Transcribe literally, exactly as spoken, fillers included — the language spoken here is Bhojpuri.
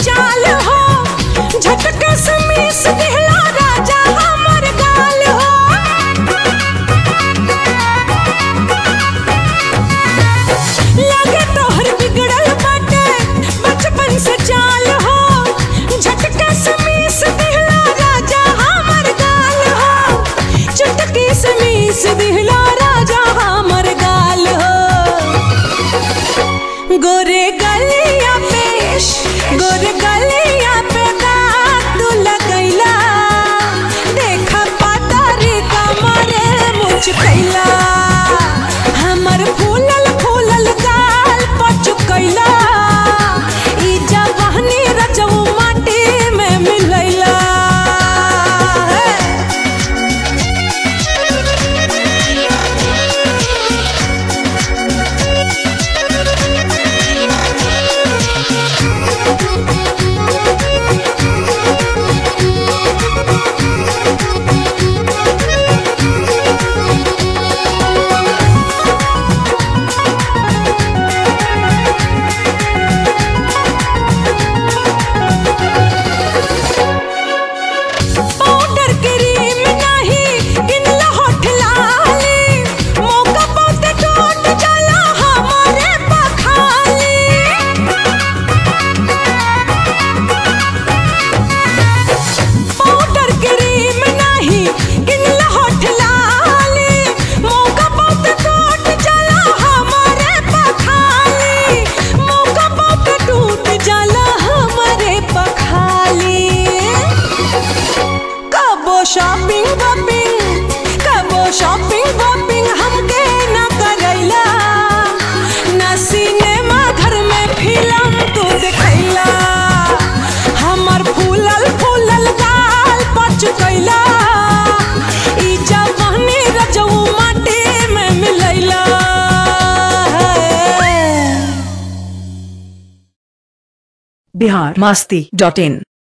चाल हो, झटका समीस दिहला राजा हमर गाल हो। लगे तोहर बिगड़ल बाटे बचपन से चाल हो, झटका समीस दिहला राजा हमर गाल हो। चुटकी समीस दिहला राजा हमर गाल हो। गोरे गलिया पे गोरे गलिया पे दाग तू लगैला, देखा पातारी कमरे मुचकैला, हमर फूलल फूलल गाल पचकैला, ई जवानी रजऊ माटी में मिलैला। पाउडर क्रीम नहीं किनला होठ लाली, मौका पाते टूट जाला हमारे बखाली। पाउडर क्रीम नहीं किनला होठ लाली, मौका पाते टूट जाला हमारे बखाली, मौका पाते टूट जाला हमारे बखाली। कबो शॉपिंग वॉपिंग कबो शॉपिंग वॉपिंग हमके न करैला, न सिनेमा घर में फिल्म तू देखैला, हमर फूलल फूलल गाल पचकैला, ई जवानी रजऊ माटी में मिलैला। बिहार मस्ती डॉट इन।